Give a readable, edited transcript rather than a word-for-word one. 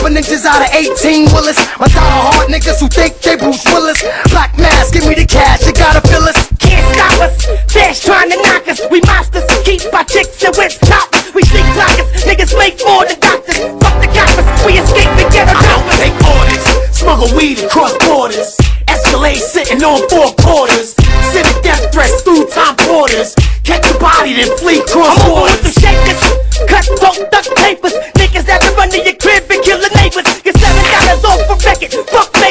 7 inches out of 18 Willis. My die-hard niggas who think they Bruce Willis. Black mask, give me the cash, you gotta fill us. Can't stop us, Dash trying to knock us. We monsters, keep our chicks and with choppers. We sleep blockers, niggas make more than doctors. Fuck the coppers, we escape and get a I take orders, smuggle weed across borders. Escalade sitting on 4 quarters. Sending death threats through time porters. Catch a body then flee cross I'm over borders. with the shakers, cut dope, duck papers. Niggas that run to your crib and kill the neighbors. Get $7 off for record, fuck